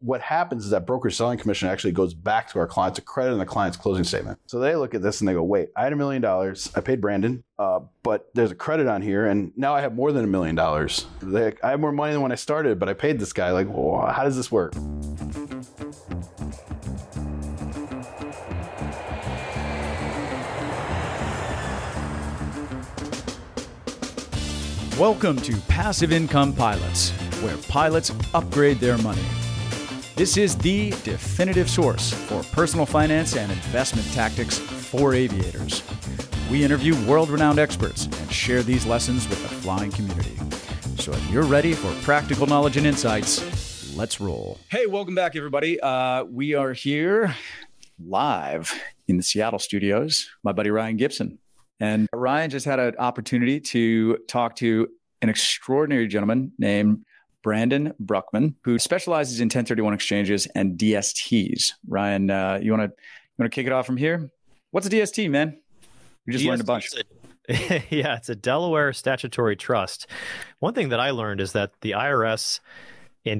what happens is that brokerage selling commission actually goes back to our clients, a credit on the client's closing statement. So they look at this and they go, wait, I had $1 million. I paid Brandon, but there's a credit on here. And now I have more than $1 million. I have more money than when I started, but I paid this guy. Like, well, how does this work? Welcome to Passive Income Pilots, where pilots upgrade their money. This is the definitive source for personal finance and investment tactics for aviators. We interview world-renowned experts and share these lessons with the flying community. So if you're ready for practical knowledge and insights, let's roll. Hey, welcome back, everybody. We are here live in the Seattle studios. My buddy Ryan Gibson. And Ryan just had an opportunity to talk to an extraordinary gentleman named Brandon Bruckman, who specializes in 1031 exchanges and DSTs. Ryan, you want to kick it off from here? What's a DST, man? We just learned a bunch. Yeah, it's a Delaware statutory trust. One thing that I learned is that the IRS in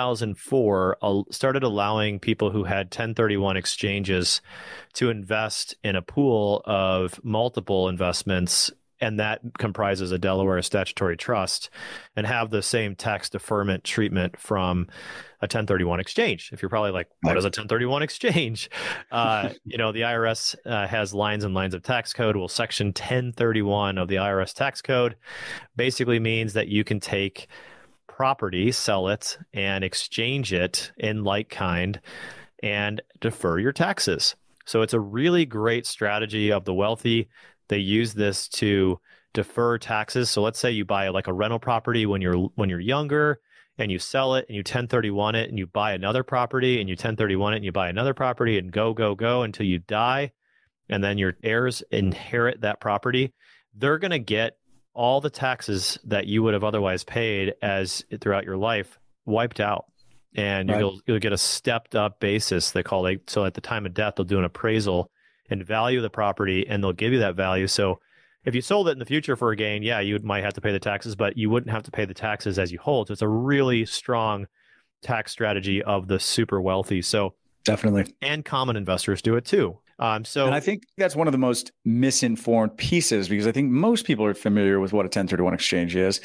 2004 started allowing people who had 1031 exchanges to invest in a pool of multiple investments, and that comprises a Delaware statutory trust, and have the same tax deferment treatment from a 1031 exchange. If you're probably like, what is a 1031 exchange? The IRS has lines and lines of tax code. Well, section 1031 of the IRS tax code basically means that you can take property, sell it, and exchange it in like kind and defer your taxes. So it's a really great strategy of the wealthy. They use this to defer taxes. So let's say you buy like a rental property when you're younger, and you sell it and you 1031 it, and you buy another property and you 1031 it and you buy another property, and go until you die, and then your heirs inherit that property. They're going to get all the taxes that you would have otherwise paid as throughout your life wiped out. And you'll get a stepped up basis, they call it. So at the time of death, they'll do an appraisal and value the property, and they'll give you that value. So if you sold it in the future for a gain, yeah, you might have to pay the taxes, but you wouldn't have to pay the taxes as you hold. So it's a really strong tax strategy of the super wealthy. So definitely. And common investors do it too. And I think that's one of the most misinformed pieces, because I think most people are familiar with what a 1031 exchange is.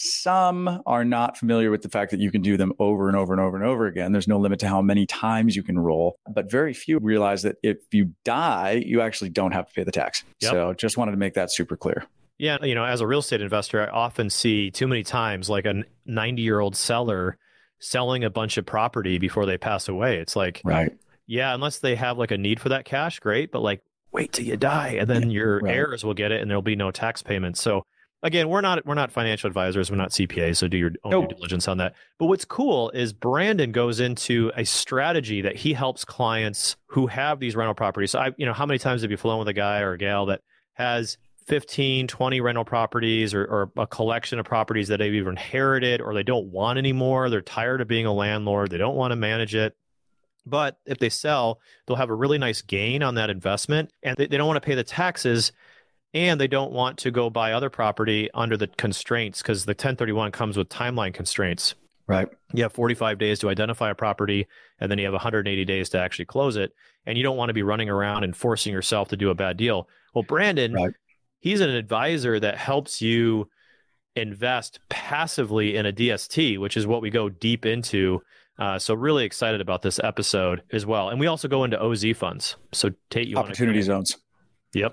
Some are not familiar with the fact that you can do them over and over and over and over again. There's no limit to how many times you can roll, but very few realize that if you die, you actually don't have to pay the tax. Yep. So just wanted to make that super clear. Yeah. As a real estate investor, I often see too many times like a 90-year-old seller selling a bunch of property before they pass away. It's like, right. Yeah, unless they have like a need for that cash, great. But like, wait till you die, and then your heirs will get it, and there'll be no tax payments. So again, we're not financial advisors, we're not CPAs, so do your own due diligence on that. But what's cool is Brandon goes into a strategy that he helps clients who have these rental properties. So how many times have you flown with a guy or a gal that has 15, 20 rental properties or a collection of properties that they've either inherited or they don't want anymore? They're tired of being a landlord, they don't want to manage it. But if they sell, they'll have a really nice gain on that investment, and they don't want to pay the taxes, and they don't want to go buy other property under the constraints, because the 1031 comes with timeline constraints. Right. You have 45 days to identify a property, and then you have 180 days to actually close it. And you don't want to be running around and forcing yourself to do a bad deal. Well, Brandon, he's an advisor that helps you invest passively in a DST, which is what we go deep into. So really excited about this episode as well. And we also go into OZ funds. So Tate, you opportunity zones. Yep.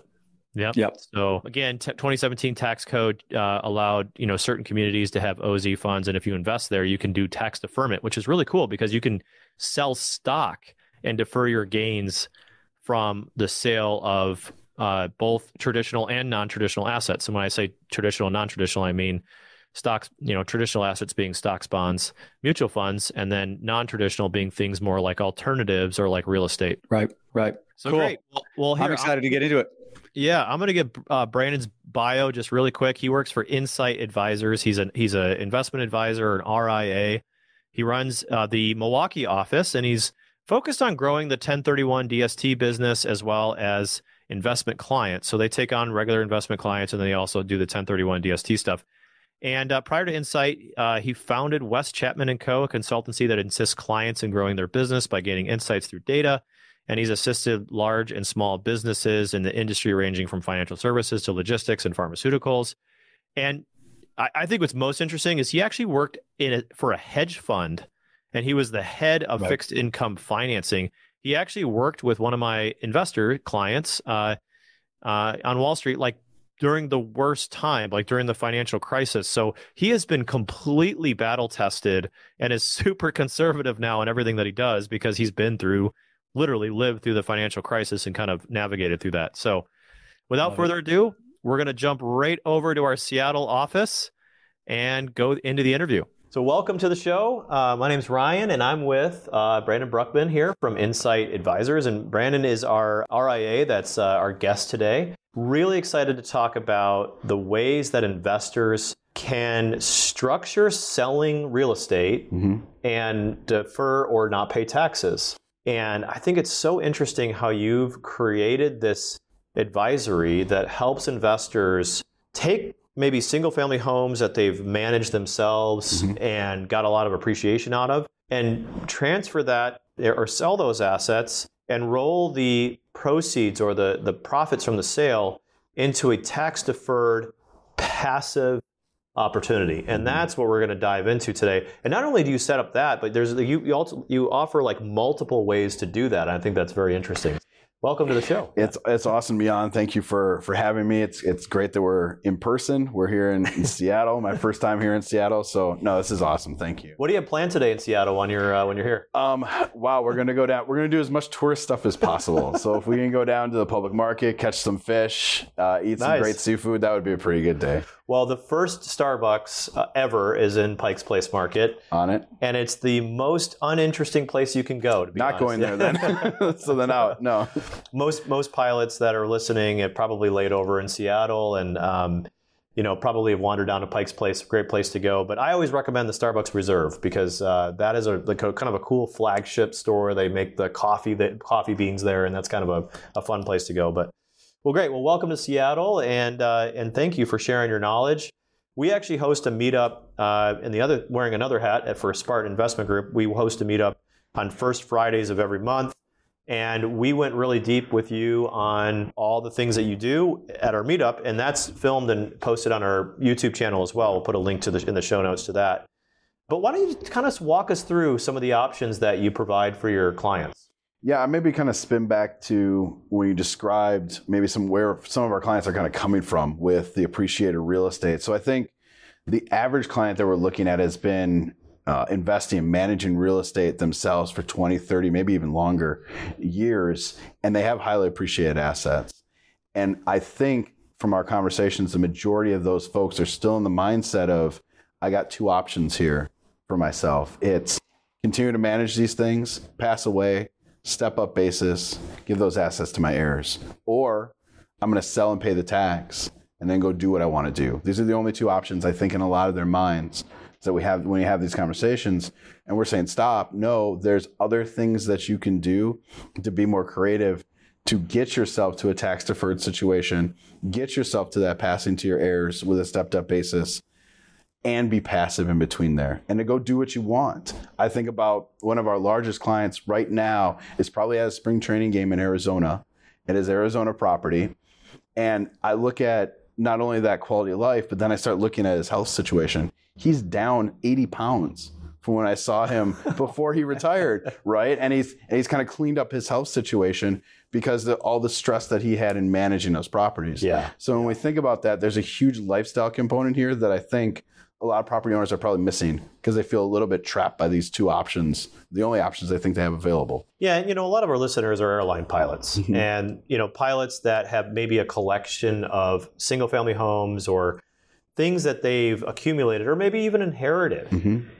So again, 2017 tax code allowed certain communities to have OZ funds, and if you invest there, you can do tax deferment, which is really cool because you can sell stock and defer your gains from the sale of both traditional and non-traditional assets. And when I say traditional and non-traditional, I mean stocks, traditional assets being stocks, bonds, mutual funds, and then non-traditional being things more like alternatives or like real estate. Right. So cool. Great. Well, here, I'm excited to get into it. Yeah, I'm going to give Brandon's bio just really quick. He works for Insight Advisors. He's an investment advisor, an RIA. He runs the Milwaukee office, and he's focused on growing the 1031 DST business as well as investment clients. So they take on regular investment clients, and then they also do the 1031 DST stuff. And prior to Insight, he founded West Chapman & Co., a consultancy that assists clients in growing their business by gaining insights through data. And he's assisted large and small businesses in the industry ranging from financial services to logistics and pharmaceuticals. And I think what's most interesting is he actually worked for a hedge fund, and he was the head of fixed income financing. He actually worked with one of my investor clients on Wall Street, like during the worst time, like during the financial crisis. So he has been completely battle tested and is super conservative now in everything that he does because he's been through, literally lived through the financial crisis and kind of navigated through that. So without further ado, we're going to jump right over to our Seattle office and go into the interview. So welcome to the show. My name's Ryan, and I'm with Brandon Bruckman here from Insight Advisors. And Brandon is our RIA, that's our guest today. Really excited to talk about the ways that investors can structure selling real estate and defer or not pay taxes. And I think it's so interesting how you've created this advisory that helps investors take maybe single-family homes that they've managed themselves and got a lot of appreciation out of, and transfer that or sell those assets and roll the proceeds or the profits from the sale into a tax-deferred passive opportunity. And that's what we're going to dive into today. And not only do you set up that, but you offer like multiple ways to do that. And I think that's very interesting. Welcome to the show. It's awesome, Beyond. Thank you for having me. It's great that we're in person. We're here in Seattle. My first time here in Seattle. So no, this is awesome. Thank you. What do you have planned today in Seattle when you're here? Wow, we're gonna go down. We're gonna do as much tourist stuff as possible. So if we can go down to the public market, catch some fish, eat some great seafood, that would be a pretty good day. Well, the first Starbucks ever is in Pike's Place Market. On it. And it's the most uninteresting place you can go, to be honest. Not going there then. So then out. No. Most pilots that are listening have probably laid over in Seattle and probably have wandered down to Pike's Place, great place to go. But I always recommend the Starbucks Reserve because that is kind of a cool flagship store. They make the coffee beans there, and that's kind of a fun place to go. But well, great. Well, welcome to Seattle, and thank you for sharing your knowledge. We actually host a meetup wearing another hat for Spartan Investment Group. We host a meetup on first Fridays of every month. And we went really deep with you on all the things that you do at our meetup, and that's filmed and posted on our YouTube channel as well. We'll put a link in the show notes to that. But why don't you kind of walk us through some of the options that you provide for your clients? Yeah, I maybe kind of spin back to when you described maybe where some of our clients are kind of coming from with the appreciated real estate. So I think the average client that we're looking at has been investing and managing real estate themselves for 20, 30, maybe even longer years, and they have highly appreciated assets. And I think from our conversations, the majority of those folks are still in the mindset of, I got two options here for myself. It's continue to manage these things, pass away, step up basis, give those assets to my heirs, or I'm going to sell and pay the tax and then go do what I want to do. These are the only two options, I think, in a lot of their minds that we have when you have these conversations. And we're saying, stop. No, there's other things that you can do to be more creative, to get yourself to a tax deferred situation, get yourself to that passing to your heirs with a stepped up basis, and be passive in between there, and to go do what you want. I think about one of our largest clients right now is probably at a spring training game in Arizona. It is Arizona property. And I look at not only that quality of life, but then I start looking at his health situation. He's down 80 pounds from when I saw him before he retired, right? And he's kind of cleaned up his health situation because of all the stress that he had in managing those properties. Yeah. So when we think about that, there's a huge lifestyle component here that I think a lot of property owners are probably missing because they feel a little bit trapped by these two options, the only options they think they have available. Yeah, and a lot of our listeners are airline pilots, and pilots that have maybe a collection of single-family homes or things that they've accumulated or maybe even inherited.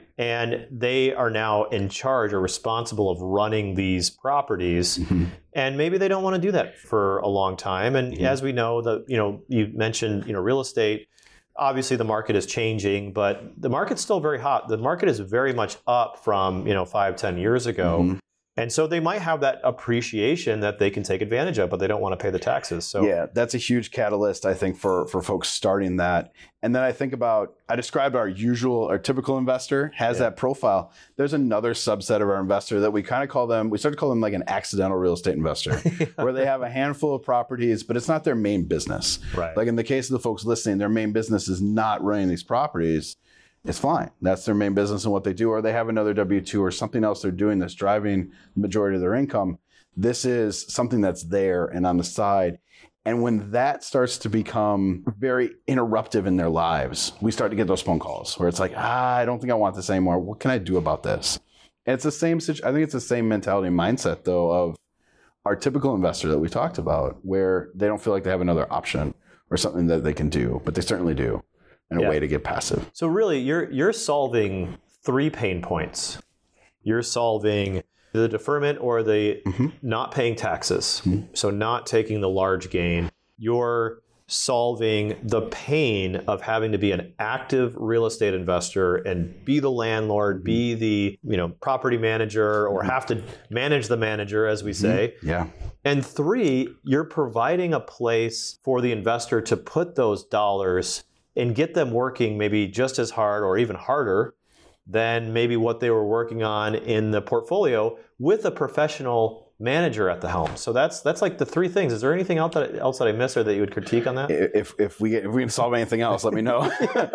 And they are now in charge or responsible of running these properties. And maybe they don't want to do that for a long time. And as we know, you mentioned, real estate. Obviously, the market is changing, but the market's still very hot. The market is very much up from 5-10 years ago. And so they might have that appreciation that they can take advantage of, but they don't want to pay the taxes. So yeah, that's a huge catalyst, I think, for folks starting that. And then I think about, I described our typical investor has that profile. There's another subset of our investor that we kind of call them, we start to call them like an accidental real estate investor, where they have a handful of properties, but it's not their main business. Right. Like in the case of the folks listening, their main business is not running these properties. It's fine. That's their main business and what they do, or they have another W-2 or something else they're doing that's driving the majority of their income. This is something that's there and on the side. And when that starts to become very interruptive in their lives, we start to get those phone calls where it's like, I don't think I want this anymore. What can I do about this? And it's the same situation. I think it's the same mentality and mindset, though, of our typical investor that we talked about, where they don't feel like they have another option or something that they can do, but they certainly do. And a way to get passive. So really, you're solving 3 pain points. You're solving the deferment or the not paying taxes, so not taking the large gain. You're solving the pain of having to be an active real estate investor and be the landlord, be the property manager, or have to manage the manager, as we say. Yeah. And 3, you're providing a place for the investor to put those dollars and get them working maybe just as hard or even harder than maybe what they were working on in the portfolio with a professional manager at the helm. So that's like the 3 things. Is there anything else that I missed or that you would critique on that? If we can solve anything else, let me know.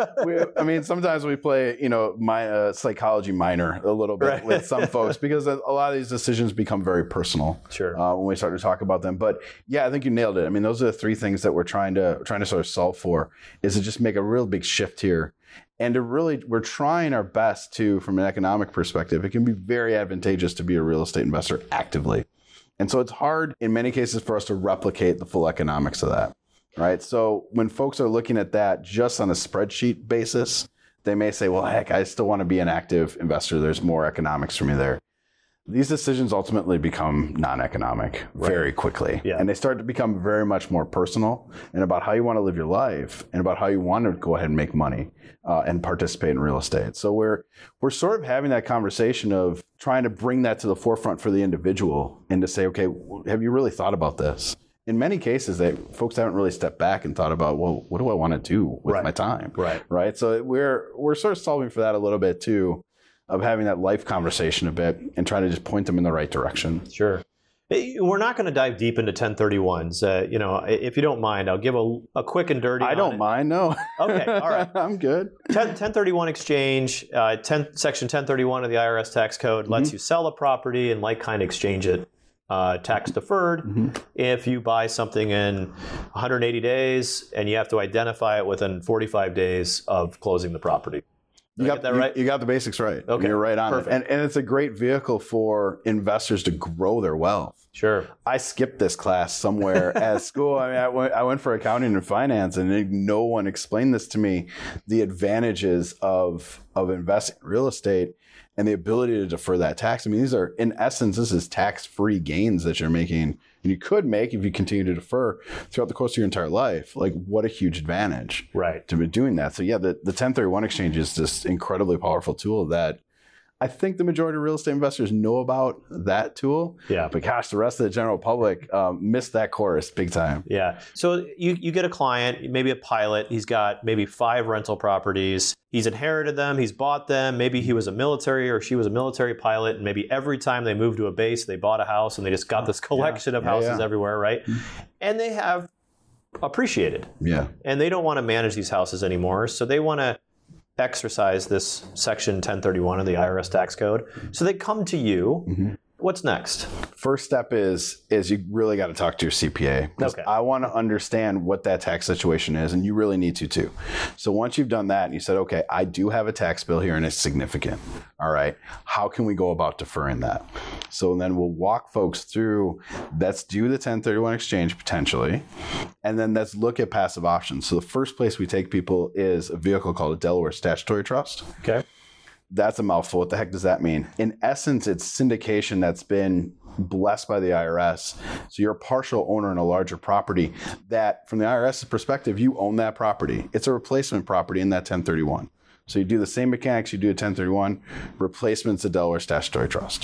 Sometimes we play my psychology minor a little bit with some folks, because a lot of these decisions become very personal. Sure. When we start to talk about them. But yeah, I think you nailed it. Those are the 3 things that we're trying to sort of solve for, is to just make a real big shift here. And we're trying our best to, from an economic perspective, it can be very advantageous to be a real estate investor actively. And so it's hard in many cases for us to replicate the full economics of that, right? So when folks are looking at that just on a spreadsheet basis, they may say, well, heck, I still want to be an active investor. There's more economics for me there. These decisions ultimately become non-economic very quickly. Yeah. And they start to become very much more personal and about how you want to live your life and about how you want to go ahead and make money and participate in real estate. So we're sort of having that conversation of trying to bring that to the forefront for the individual and to say, okay, have you really thought about this? In many cases, folks haven't really stepped back and thought about, well, what do I want to do with my time? Right. So we're sort of solving for that a little bit too, of having that life conversation a bit and trying to just point them in the right direction. Sure. We're not going to dive deep into 1031s. If you don't mind, I'll give a quick and dirty. I don't mind, no. Okay, all right. I'm good. 1031 exchange, Section 1031 of the IRS tax code lets you sell a property and like-kind exchange it tax deferred. If you buy something in 180 days and you have to identify it within 45 days of closing the property. You got that right? You got the basics right. Okay. You're right on Perfect. it. And it's a great vehicle for investors to grow their wealth. Sure. I skipped this class somewhere at school. I went for accounting and finance, and no one explained this to me, the advantages of investing in real estate and the ability to defer that tax. These are, in essence, this is tax-free gains that you're making, and you could make if you continue to defer throughout the course of your entire life. Like, what a huge advantage to be doing that. So yeah, the 1031 exchange is this incredibly powerful tool that I think the majority of real estate investors know about that tool. Yeah. But gosh, the rest of the general public missed that chorus big time. Yeah. So you get a client, maybe a pilot. He's got maybe 5 rental properties. He's inherited them. He's bought them. Maybe he was a military or she was a military pilot. And maybe every time they moved to a base, they bought a house and they just got this collection of houses everywhere, right? And they have appreciated. Yeah. And they don't want to manage these houses anymore. So they want to exercise this Section 1031 of the IRS tax code. So they come to you. What's next? First step is you really got to talk to your CPA. Okay. I want to understand what that tax situation is, and you really need to too. So once you've done that and you said, okay, I do have a tax bill here and it's significant. All right, how can we go about deferring that? So then we'll walk folks through, let's do the 1031 exchange potentially, and then let's look at passive options. So the first place we take people is a vehicle called a Delaware Statutory Trust. Okay. That's a mouthful. What the heck does that mean? In essence, it's syndication that's been blessed by the IRS. So you're a partial owner in a larger property that, from the IRS's perspective, you own that property. It's a replacement property in that 1031. So you do the same mechanics you do a 1031, replacement's a Delaware Statutory Trust.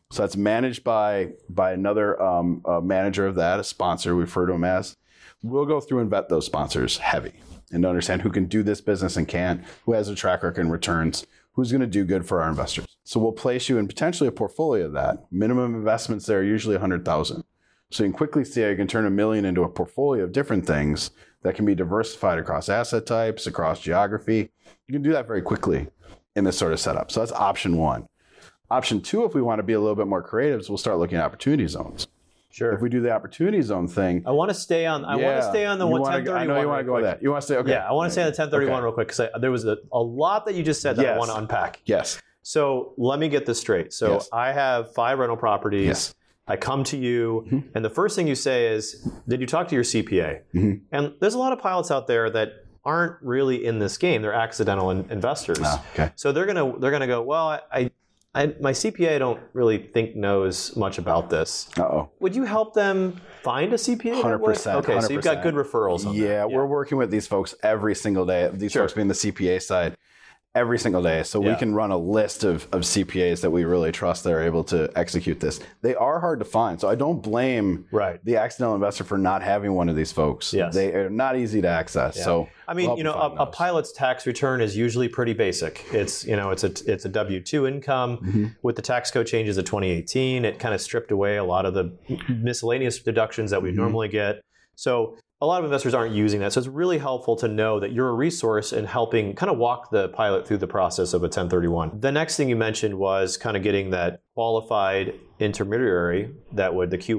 So that's managed by another manager of that, a sponsor, we refer to them as. We'll go through and vet those sponsors heavy and understand who can do this business and can't, who has a track record and returns, who's going to do good for our investors. So we'll place you in potentially a portfolio of that. Minimum investments there are usually $100,000. So you can quickly see how you can turn $1 million into a portfolio of different things that can be diversified across asset types, across geography. You can do that very quickly in this sort of setup. So that's option one. Option two, if we want to be a little bit more creative, is we'll start looking at opportunity zones. Sure. If we do the opportunity zone thing, I want to stay on. I want to stay on the 1031. I know you want to go with that. You want to stay. Okay. Yeah, I want to stay on the 1031 real quick because there was a lot that you just said that I want to unpack. Yes. So let me get this straight. So I have 5 rental properties. Yes. I come to you, and the first thing you say is, "Did you talk to your CPA?" And there's a lot of pilots out there that aren't really in this game. They're accidental investors. Okay. So they're gonna go, well, my CPA I don't really think knows much about this. Would you help them find a CPA? 100%. Okay, 100%. So you've got good referrals on that. We're working with these folks every single day. These folks being the CPA side. Every single day. So we can run a list of CPAs that we really trust that are able to execute this. They are hard to find. So I don't blame the accidental investor for not having one of these folks. Yes. They are not easy to access. Yeah. So I mean, a pilot's tax return is usually pretty basic. It's a W-2 income with the tax code changes of 2018. It kind of stripped away a lot of the miscellaneous deductions that we normally get. So a lot of investors aren't using that. So it's really helpful to know that you're a resource in helping kind of walk the pilot through the process of a 1031. The next thing you mentioned was kind of getting that qualified intermediary the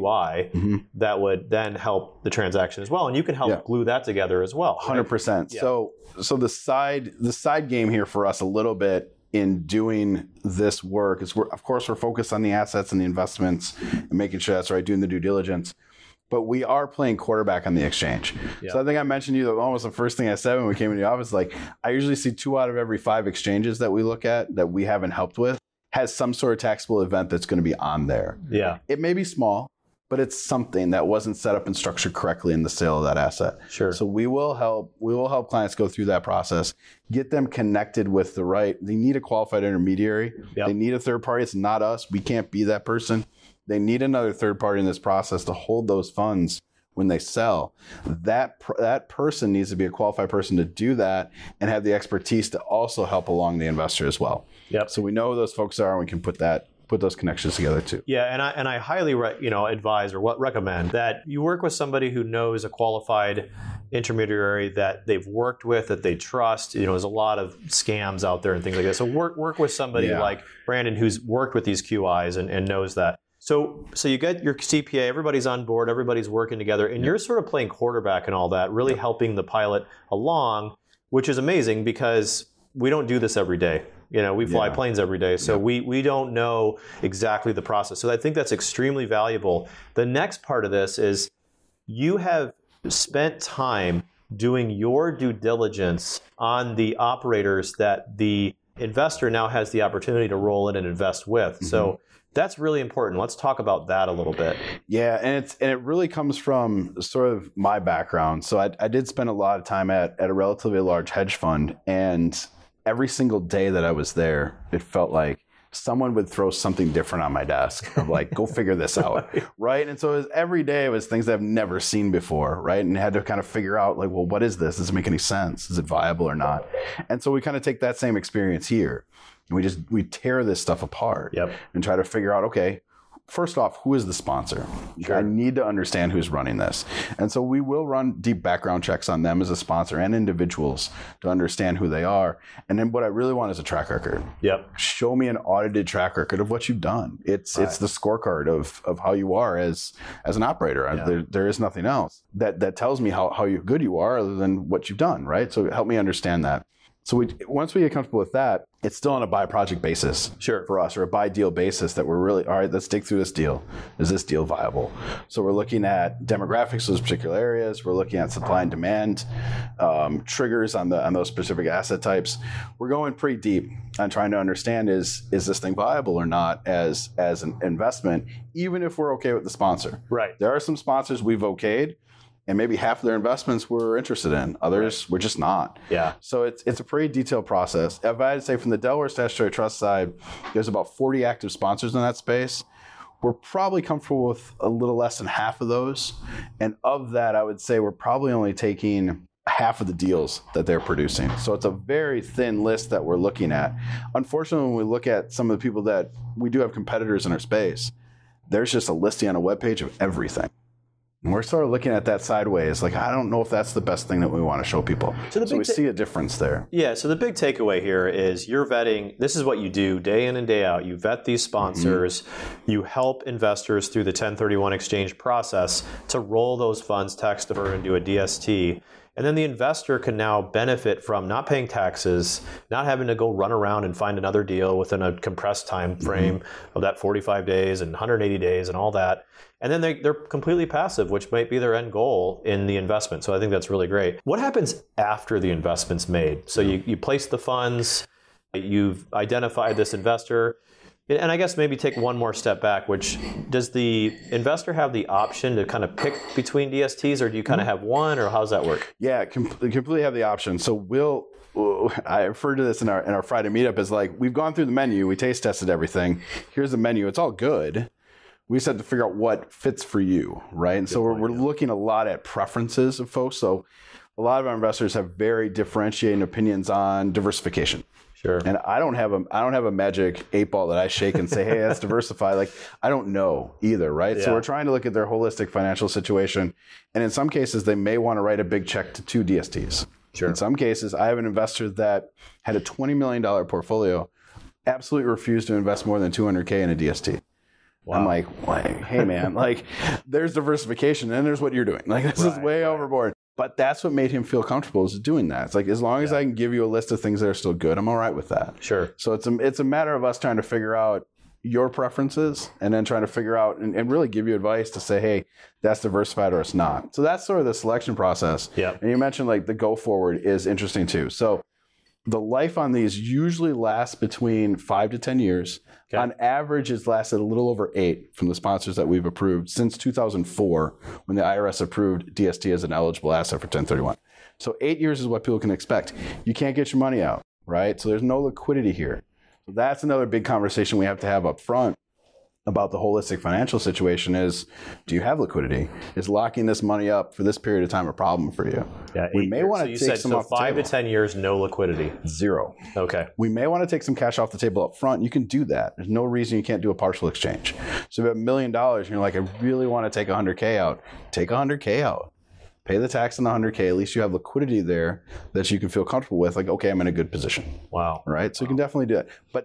QI, that would then help the transaction as well. And you can help glue that together as well. 100%. Yeah. So the side game here for us a little bit in doing this work is we're focused on the assets and the investments and making sure that's right, doing the due diligence. But we are playing quarterback on the exchange. So I think I mentioned to you that almost the first thing I said when we came into the office, like I usually see 2 out of every 5 exchanges that we look at that we haven't helped with has some sort of taxable event that's going to be on there. Yeah. It may be small, but it's something that wasn't set up and structured correctly in the sale of that asset. Sure. So we will help clients go through that process, get them connected with they need a qualified intermediary. They need a third party. It's not us. We can't be that person. They need another third party in this process to hold those funds when they sell. That person needs to be a qualified person to do that and have the expertise to also help along the investor as well. Yep. So we know who those folks are and we can put those connections together too. Yeah, and I highly advise or recommend that you work with somebody who knows a qualified intermediary that they've worked with, that they trust. There's a lot of scams out there and things like that. So work with somebody like Brandon who's worked with these QIs and knows that. So you get your CPA, everybody's on board, everybody's working together, and you're sort of playing quarterback and all that, really helping the pilot along, which is amazing because we don't do this every day. We fly planes every day, so we don't know exactly the process. So I think that's extremely valuable. The next part of this is you have spent time doing your due diligence on the operators that the investor now has the opportunity to roll in and invest with. So that's really important. Let's talk about that a little bit. Yeah, and it really comes from sort of my background. So I did spend a lot of time at a relatively large hedge fund, and every single day that I was there, it felt like someone would throw something different on my desk of like, go figure this out, right? And so every day it was things I've never seen before, right? And had to kind of figure out like, well, what is this? Does it make any sense? Is it viable or not? And so we kind of take that same experience here. We tear this stuff apart and try to figure out, okay, first off, who is the sponsor? Sure. I need to understand who's running this. And so we will run deep background checks on them as a sponsor and individuals to understand who they are. And then what I really want is a track record. Show me an audited track record of what you've done. It's the scorecard of how you are as an operator. There is nothing else that tells me how good you are other than what you've done, right? So help me understand that. So once we get comfortable with that, it's still on a by project basis for us, or a by deal basis that we're really, all right, let's dig through this deal. Is this deal viable? So we're looking at demographics of those particular areas. We're looking at supply and demand triggers on those specific asset types. We're going pretty deep on trying to understand is this thing viable or not as an investment, even if we're okay with the sponsor. Right. There are some sponsors we've okayed, and maybe half of their investments we're interested in. Others, we're just not. Yeah. So it's a pretty detailed process. If I had to say from the Delaware Statutory Trust side, there's about 40 active sponsors in that space. we're probably comfortable with a little less than half of those. And of that, I would say we're probably only taking half of the deals that they're producing. So it's a very thin list that we're looking at. Unfortunately, when we look at some of the people that we do have competitors in our space, there's just a listing on a webpage of everything. And we're sort of looking at that sideways. Like, I don't know if that's the best thing that we want to show people. So we see a difference there. Yeah. So the big takeaway here is you're vetting. This is what you do day in and day out. You vet these sponsors. You help investors through the 1031 exchange process to roll those funds tax deferred into a DST. And then the investor can now benefit from not paying taxes, not having to go run around and find another deal within a compressed time frame of that 45 days and 180 days and all that. And then they're completely passive, which might be their end goal in the investment. So I think that's really great. What happens after the investment's made? So you place the funds, you've identified this investor. And I guess maybe take one more step back, which does the investor have the option to kind of pick between DSTs, or do you kind of have one, or how does that work? Yeah, completely have the option. So I refer to this in our Friday meetup as like, we've gone through the menu, we taste tested everything. Here's the menu. It's all good. We just have to figure out what fits for you, right? And so we're looking a lot at preferences of folks. So a lot of our investors have very differentiating opinions on diversification. Sure. And I don't have a magic 8-ball that I shake and say, hey, that's diversify. Like, I don't know either, right? Yeah. So we're trying to look at their holistic financial situation. And in some cases, they may want to write a big check to 2 DSTs. Sure. In some cases, I have an investor that had a $20 million portfolio, absolutely refused to invest more than $200K in a DST. Wow. I'm like, hey man, like, there's diversification and there's what you're doing. Like, this is way overboard. But that's what made him feel comfortable, is doing that. It's like, as long as I can give you a list of things that are still good, I'm all right with that. Sure. So it's a matter of us trying to figure out your preferences and then trying to figure out and really give you advice to say, hey, that's diversified or it's not. So that's sort of the selection process. Yeah. And you mentioned like the go forward is interesting too. So the life on these usually lasts between 5 to 10 years. Okay. On average, it's lasted a little over 8 from the sponsors that we've approved since 2004, when the IRS approved DST as an eligible asset for 1031. So 8 years is what people can expect. You can't get your money out, right? So there's no liquidity here. So that's another big conversation we have to have up front about the holistic financial situation is, do you have liquidity? Is locking this money up for this period of time a problem for you? Yeah, we may want to take some off the 5 to 10 years, no liquidity. 0. Okay. We may want to take some cash off the table up front. You can do that. There's no reason you can't do a partial exchange. So if you have $1 million and you're like, I really want to take $100K out, take $100K out. Pay the tax on the $100K. At least you have liquidity there that you can feel comfortable with. Like, okay, I'm in a good position. Wow. Right? So you can definitely do that. But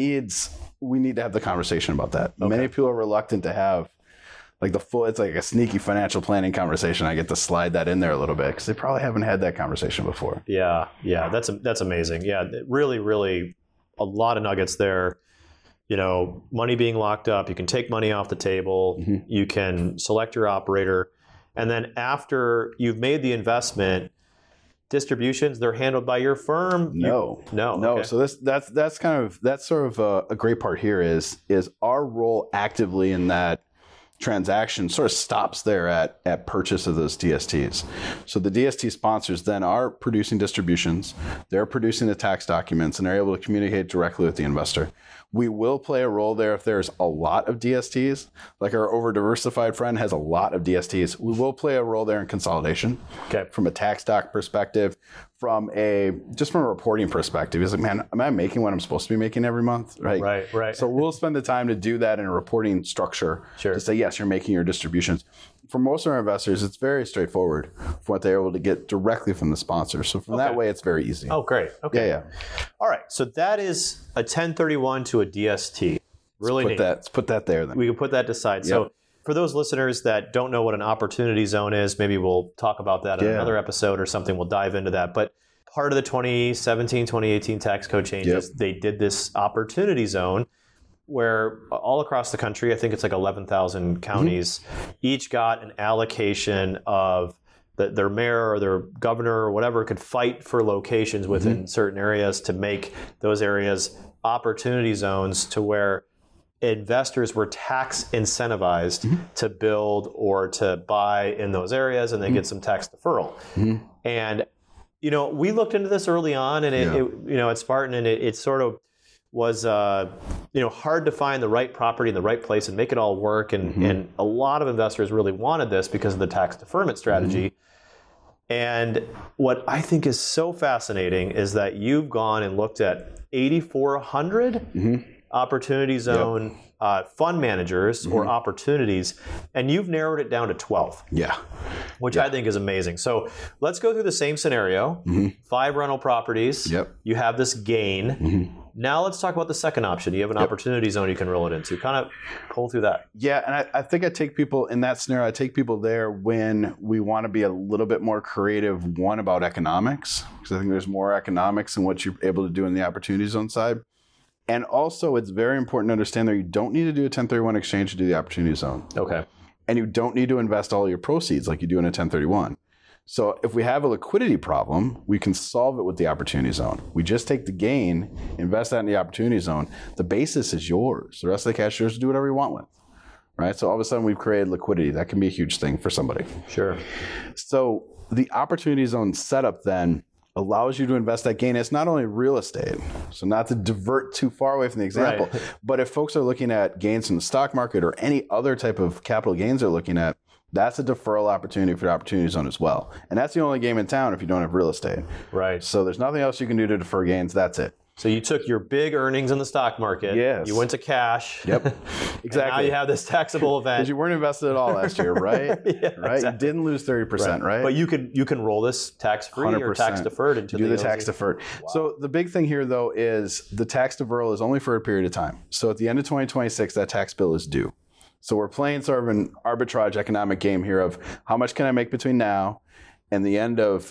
we need to have the conversation about that. Okay. Many people are reluctant to have like it's like a sneaky financial planning conversation. I get to slide that in there a little bit because they probably haven't had that conversation before. Yeah. That's amazing. Yeah, really, really a lot of nuggets there. You know, money being locked up. You can take money off the table. Mm-hmm. You can select your operator. And then after you've made the investment, distributions, they're handled by your firm? No. Okay. So that's sort of a great part here is our role actively in that transaction sort of stops there at purchase of those DSTs. So the DST sponsors then are producing distributions, they're producing the tax documents, and they're able to communicate directly with the investor. We will play a role there if there's a lot of DSTs, like our over-diversified friend has a lot of DSTs. We will play a role there in consolidation. Okay. From a tax doc perspective, from a reporting perspective. It's like, man, am I making what I'm supposed to be making every month? Right. So we'll spend the time to do that in a reporting structure. Sure. To say, yes, you're making your distributions. For most of our investors, it's very straightforward for what they're able to get directly from the sponsor. So from that way, it's very easy. Oh, great. Okay. Yeah. All right. So that is a 1031 to a DST. Really neat. Let's put that there then. We can put that to side. Yep. So for those listeners that don't know what an opportunity zone is, maybe we'll talk about that in another episode or something. We'll dive into that. But part of the 2017, 2018 tax code changes, they did this opportunity zone where all across the country, I think it's like 11,000 counties, each got an allocation of their mayor or their governor or whatever could fight for locations within certain areas to make those areas opportunity zones to where investors were tax incentivized to build or to buy in those areas, and they get some tax deferral. And, you know, we looked into this early on, and it you know, at Spartan, and it sort of, was hard to find the right property in the right place and make it all work. And a lot of investors really wanted this because of the tax deferment strategy. And what I think is so fascinating is that you've gone and looked at 8,400 opportunity zone fund managers or opportunities, and you've narrowed it down to 12. Which I think is amazing. So let's go through the same scenario. 5 rental properties. You have this gain. Now let's talk about the second option. You have an opportunity zone you can roll it into. Kind of pull through that. Yeah, and I think I take people in that scenario, I take people there when we want to be a little bit more creative, one, about economics, because I think there's more economics in what you're able to do in the opportunity zone side. And also, it's very important to understand that you don't need to do a 1031 exchange to do the opportunity zone. Okay. And you don't need to invest all your proceeds like you do in a 1031. So if we have a liquidity problem, we can solve it with the opportunity zone. We just take the gain, invest that in the opportunity zone. The basis is yours. The rest of the cash is yours to do whatever you want with. Right? So all of a sudden we've created liquidity. That can be a huge thing for somebody. Sure. So the opportunity zone setup then allows you to invest that gain. It's not only real estate, so not to divert too far away from the example, but if folks are looking at gains in the stock market or any other type of capital gains they're looking at, that's a deferral opportunity for the opportunity zone as well. And that's the only game in town if you don't have real estate. Right. So there's nothing else you can do to defer gains. That's it. So you took your big earnings in the stock market. Yes. You went to cash. Yep. Exactly. And now you have this taxable event. Because you weren't invested at all last year, right? Right. Exactly. You didn't lose 30%, right? But you can roll this tax-free 100%. Or tax-deferred into the tax-deferred. Wow. So the big thing here, though, is the tax deferral is only for a period of time. So at the end of 2026, that tax bill is due. So we're playing sort of an arbitrage economic game here of how much can I make between now and the end of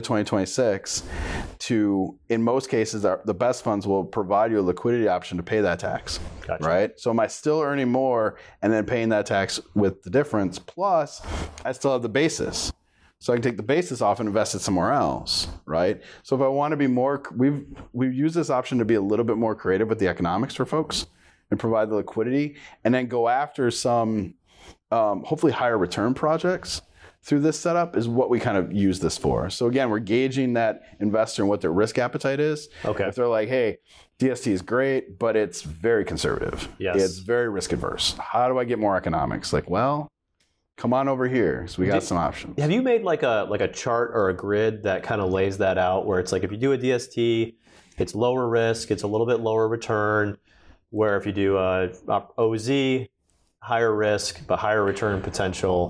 2026 to, in most cases, the best funds will provide you a liquidity option to pay that tax, right? So am I still earning more and then paying that tax with the difference? Plus, I still have the basis. So I can take the basis off and invest it somewhere else, right? So if I want to be more, we've used this option to be a little bit more creative with the economics for folks and provide the liquidity and then go after some hopefully higher return projects through this setup is what we kind of use this for. So again, we're gauging that investor and what their risk appetite is. Okay. If they're like, hey, DST is great, but it's very conservative. Yes. It's very risk adverse. How do I get more economics? Like, well, come on over here. So we got some options. Have you made like a chart or a grid that kind of lays that out where it's like if you do a DST, it's lower risk, it's a little bit lower return, where if you do a OZ, higher risk, but higher return potential,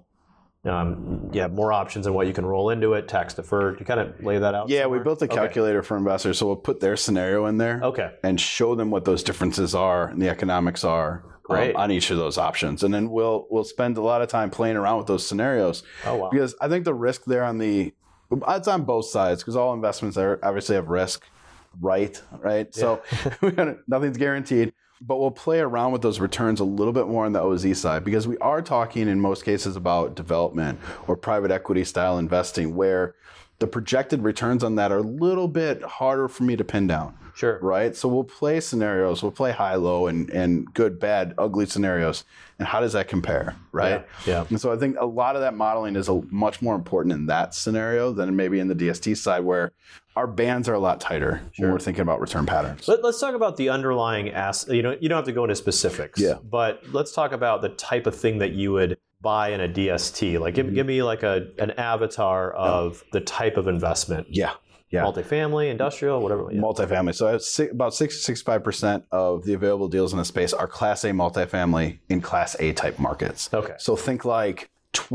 you have more options on what you can roll into it, tax deferred. You kind of lay that out? Yeah, somewhere? we built a calculator for investors, so we'll put their scenario in there and show them what those differences are and the economics are on each of those options. And then we'll spend a lot of time playing around with those scenarios. Oh, wow. Because I think the risk there it's on both sides, because all investments obviously have risk, right? Yeah. So nothing's guaranteed. But we'll play around with those returns a little bit more on the OZ side, because we are talking in most cases about development or private equity style investing where the projected returns on that are a little bit harder for me to pin down. Sure. Right? So we'll play scenarios, we'll play high-low and good, bad, ugly scenarios. And how does that compare? Right? Yeah. And so I think a lot of that modeling is much more important in that scenario than maybe in the DST side, where our bands are a lot tighter when we're thinking about return patterns. Let's talk about the underlying asset. You don't have to go into specifics. Yeah. But let's talk about the type of thing that you would buy in a DST. Like give me like an avatar of the type of investment. Yeah. Multifamily, industrial, whatever. Multifamily. So about 60-65% of the available deals in the space are Class A multifamily in Class A type markets. Okay. So think like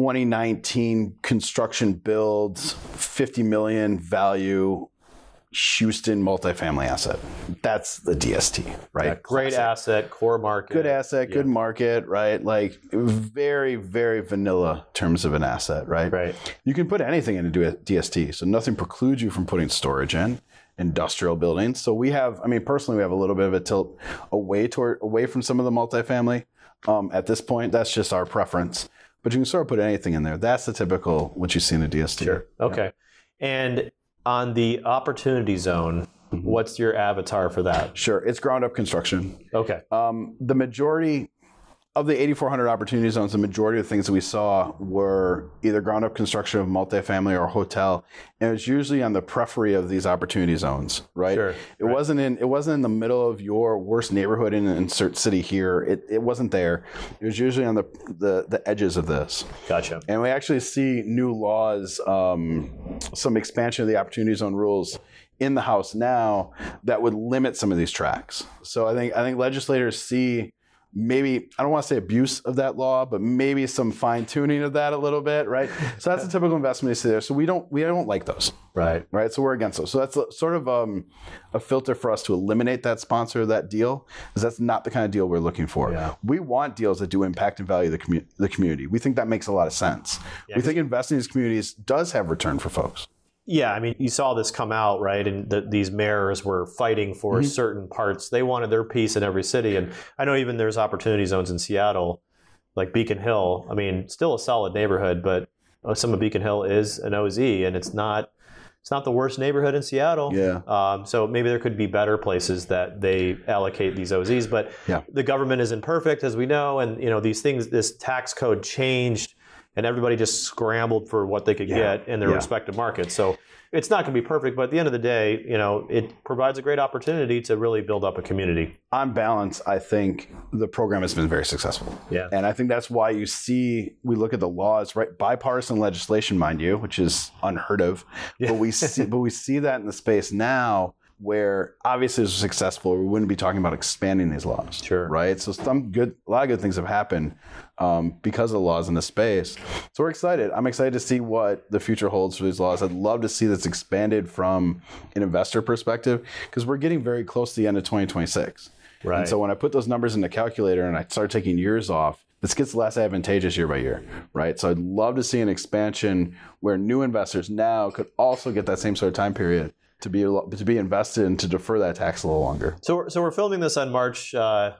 2019 construction builds, 50 million value, Houston multifamily asset. That's the DST, right? Yeah, great asset, core market. Good asset, good market, right? Like very, very vanilla terms of an asset, right? Right. You can put anything into a DST, so nothing precludes you from putting storage in, industrial buildings. So personally, we have a little bit of a tilt away from some of the multifamily at this point. That's just our preference. But you can sort of put anything in there. That's the typical what you see in a DST. Sure. Okay. Yeah. And on the opportunity zone, what's your avatar for that? Sure. It's ground up construction. Okay. The majority, of the 8,400 opportunity zones, the majority of the things that we saw were either ground up construction of multifamily or hotel, and it was usually on the periphery of these opportunity zones, right? Sure, it wasn't in the middle of your worst neighborhood in an insert city here. It wasn't there. It was usually on the edges of this. Gotcha. And we actually see new laws, some expansion of the opportunity zone rules in the House now that would limit some of these tracks. So I think legislators see maybe, I don't want to say abuse of that law, but maybe some fine tuning of that a little bit, right? So that's a typical investment you see there. So we don't like those, right? So we're against those. So that's sort of a filter for us to eliminate that sponsor of that deal, because that's not the kind of deal we're looking for. Yeah. We want deals that do impact and value the community. We think that makes a lot of sense. Yeah, we think investing in these communities does have return for folks. Yeah, I mean, you saw this come out, right? And these mayors were fighting for certain parts. They wanted their piece in every city. And I know even there's opportunity zones in Seattle, like Beacon Hill. I mean, still a solid neighborhood, but some of Beacon Hill is an OZ, and it's not the worst neighborhood in Seattle. Yeah. So maybe there could be better places that they allocate these OZs. But the government isn't perfect, as we know. And, these things, this tax code changed, and everybody just scrambled for what they could get in their respective markets. So it's not going to be perfect, but at the end of the day, it provides a great opportunity to really build up a community. On balance, I think the program has been very successful. Yeah. And I think that's why we look at the laws, right? Bipartisan legislation, mind you, which is unheard of. Yeah. But we see that in the space now, where obviously it's successful, we wouldn't be talking about expanding these laws. Sure. Right? So a lot of good things have happened because of the laws in the space. So we're excited. I'm excited to see what the future holds for these laws. I'd love to see this expanded from an investor perspective, because we're getting very close to the end of 2026. Right. And so when I put those numbers in the calculator and I start taking years off, this gets less advantageous year by year, right? So I'd love to see an expansion where new investors now could also get that same sort of time period to be invested and to defer that tax a little longer. So we're filming this on March 3rd,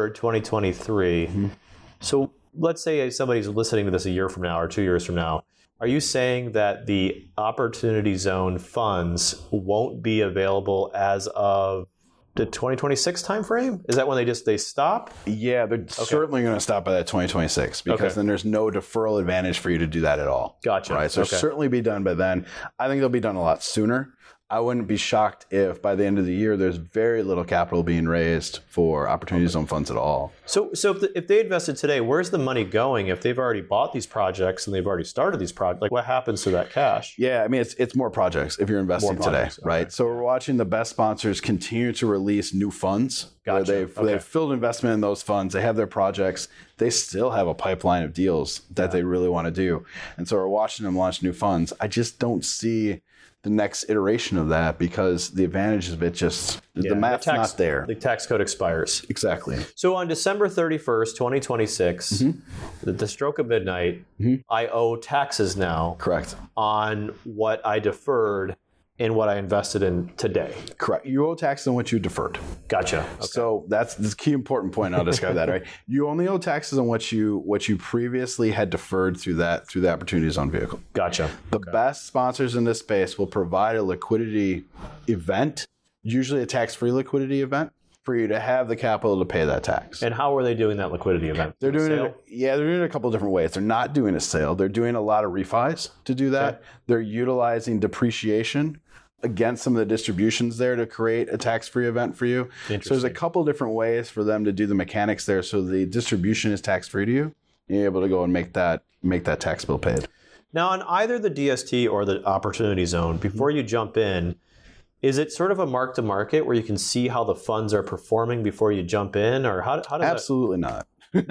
2023. Mm-hmm. So let's say somebody's listening to this a year from now or 2 years from now. Are you saying that the Opportunity Zone funds won't be available as of the 2026 timeframe? Is that when they stop? Yeah, they're certainly going to stop by that 2026, because then there's no deferral advantage for you to do that at all. Gotcha. Right. So it'll certainly be done by then. I think they'll be done a lot sooner. I wouldn't be shocked if by the end of the year there's very little capital being raised for Opportunity Zone funds at all. So if they invested today, where's the money going if they've already bought these projects and they've already started these projects? Like, what happens to that cash? Yeah, I mean, it's more projects if you're investing today, right? So we're watching the best sponsors continue to release new funds. Gotcha. They've filled investment in those funds. They have their projects. They still have a pipeline of deals that they really want to do. And so we're watching them launch new funds. I just don't see the next iteration of that, because the advantage of it the math's not there. The tax code expires. Exactly. So on December 31st, 2026, at the stroke of midnight, I owe taxes now. Correct. On what I deferred and what I invested in today. Correct. You owe taxes on what you deferred. Gotcha. Okay. So that's the key important point. I'll describe that, right? You only owe taxes on what you previously had deferred through the Opportunity Zone vehicle. Gotcha. The best sponsors in this space will provide a liquidity event, usually a tax-free liquidity event, for you to have the capital to pay that tax. And how are they doing that liquidity event? They're doing it a couple of different ways. They're not doing a sale. They're doing a lot of refis to do that. Okay. They're utilizing depreciation against some of the distributions there to create a tax-free event for you. So there's a couple different ways for them to do the mechanics there. So the distribution is tax-free to you. You're able to go and make that tax bill paid. Now, on either the DST or the Opportunity Zone, before you jump in, is it sort of a mark-to-market where you can see how the funds are performing before you jump in, or how does Absolutely not.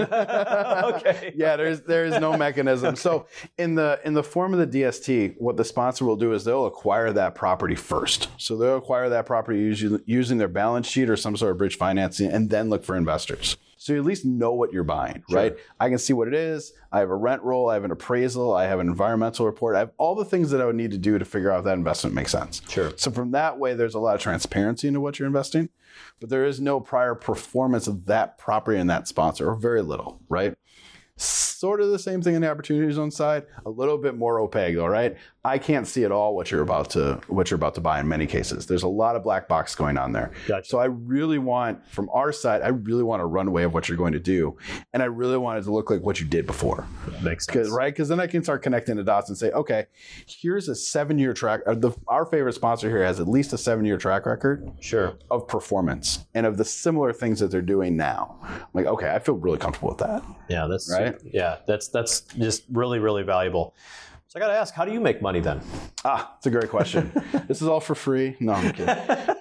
Okay. Yeah, there is no mechanism. Okay. So in the form of the DST, what the sponsor will do is they'll acquire that property first. So they'll acquire that property using their balance sheet or some sort of bridge financing, and then look for investors. So you at least know what you're buying, right? I can see what it is. I have a rent roll. I have an appraisal. I have an environmental report. I have all the things that I would need to do to figure out if that investment makes sense. Sure. So from that way, there's a lot of transparency into what you're investing, but there is no prior performance of that property and that sponsor, or very little, right? Sort of the same thing in the Opportunity Zone side, a little bit more opaque though, right? I can't see at all what you're about to buy in many cases. There's a lot of black box going on there. Gotcha. So I really want, from our side, I really want a runway of what you're going to do, and I really want it to look like what you did before. That makes sense, right? Because then I can start connecting the dots and say, okay, here's a 7-year track. Our favorite sponsor here has at least a 7-year track record, sure, of performance and of the similar things that they're doing now. I'm like, okay, I feel really comfortable with that. Yeah, that's right. Yeah, that's just really, really valuable. So I got to ask, how do you make money then? It's a great question. This is all for free. No, I'm kidding.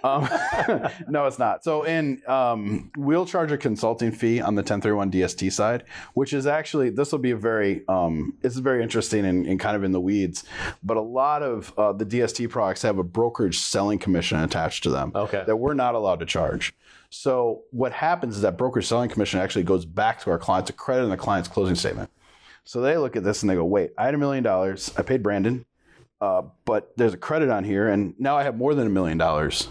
No, it's not. So we'll charge a consulting fee on the 1031 DST side, which is actually, this will be it's very interesting and kind of in the weeds, but a lot of the DST products have a brokerage selling commission attached to them that we're not allowed to charge. So what happens is that brokerage selling commission actually goes back to our client to credit in the client's closing statement. So they look at this and they go, wait, I had $1 million. I paid Brandon, but there's a credit on here, and now I have more than $1 million.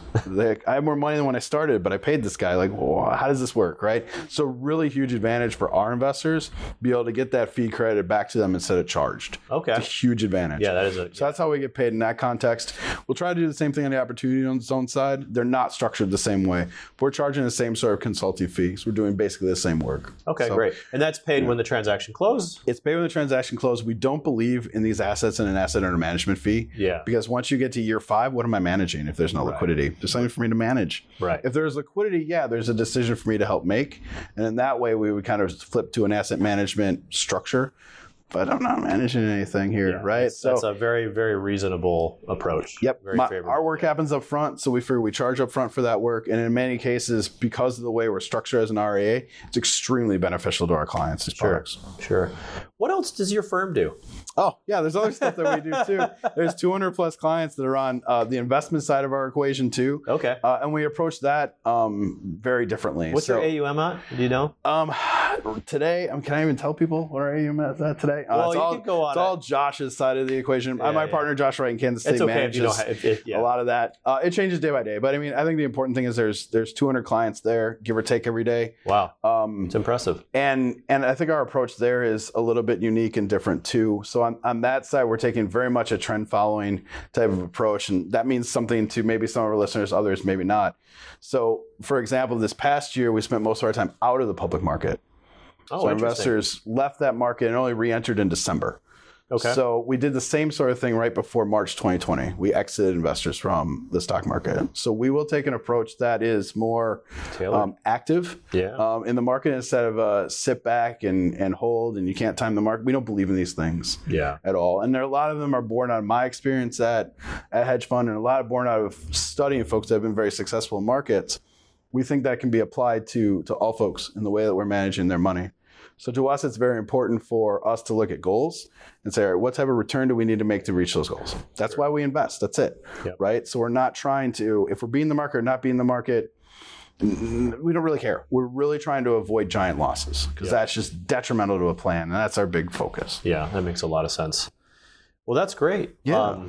I have more money than when I started, but I paid this guy. Like, well, how does this work, right? So really huge advantage for our investors, be able to get that fee credited back to them instead of charged. Okay. It's a huge advantage. Yeah, that is So that's how we get paid in that context. We'll try to do the same thing on the opportunity zone side. They're not structured the same way. We're charging the same sort of consulting fees. We're doing basically the same work. Okay, great. And that's paid when the transaction closes? It's paid when the transaction closes. We don't believe in these assets and an asset under management fee. Yeah. Because once you get to year 5, what am I managing if there's no liquidity? There's something for me to manage. Right. If there's liquidity, there's a decision for me to help make. And in that way, we would kind of flip to an asset management structure. But I'm not managing anything here, right? That's a very, very reasonable approach. Yep. Very favorable. Our work happens up front, so we figure we charge up front for that work. And in many cases, because of the way we're structured as an RIA, it's extremely beneficial to our clients' products. Sure. What else does your firm do? Oh, yeah, there's other stuff that we do too. There's 200 plus clients that are on the investment side of our equation too. Okay. And we approach that very differently. What's your AUM at? Do you know? Today, can I even tell people what our AUM is at today? Well, you can go on. It's all Josh's side of the equation. My partner, Josh Wright in Kansas State, manages a lot of that. It changes day by day. But I mean, I think the important thing is there's 200 clients there, give or take every day. Wow. It's impressive. And I think our approach there is a little bit unique and different too. So on that side, we're taking very much a trend following type of approach. And that means something to maybe some of our listeners, others maybe not. So for example, this past year, we spent most of our time out of the public market. Oh, so investors left that market and only re-entered in December. Okay. So we did the same sort of thing right before March 2020. We exited investors from the stock market. So we will take an approach that is more active in the market instead of sit back and hold and you can't time the market. We don't believe in these things at all. And a lot of them are born out of my experience at hedge fund and a lot of born out of studying folks that have been very successful in markets. We think that can be applied to all folks in the way that we're managing their money. So to us, it's very important for us to look at goals and say, all right, what type of return do we need to make to reach those goals? That's why we invest. That's it, right? So we're not trying to, if we're being the market or not being the market, we don't really care. We're really trying to avoid giant losses because that's just detrimental to a plan. And that's our big focus. Yeah, that makes a lot of sense. Well, that's great. Yeah.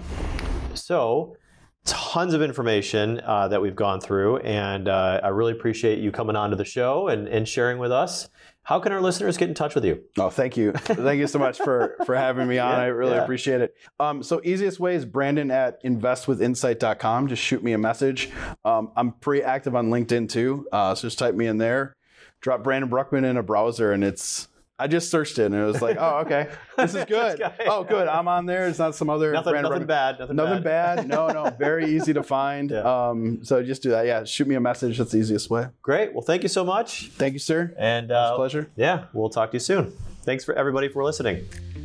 So tons of information that we've gone through, and I really appreciate you coming on to the show and sharing with us. How can our listeners get in touch with you? Oh, thank you. Thank you so much for having me on. I really appreciate it. So easiest way is Brandon at investwithinsight.com. Just shoot me a message. I'm pretty active on LinkedIn too. So just type me in there. Drop Brandon Bruckman in a browser and I just searched it and it was like, oh, okay, this is good. Oh, good. I'm on there. It's not some other nothing bad. Nothing bad. No. Very easy to find. So just do that. Yeah. Shoot me a message. That's the easiest way. Great. Well, thank you so much. Thank you, sir. And it's a pleasure. Yeah. We'll talk to you soon. Thanks for everybody for listening.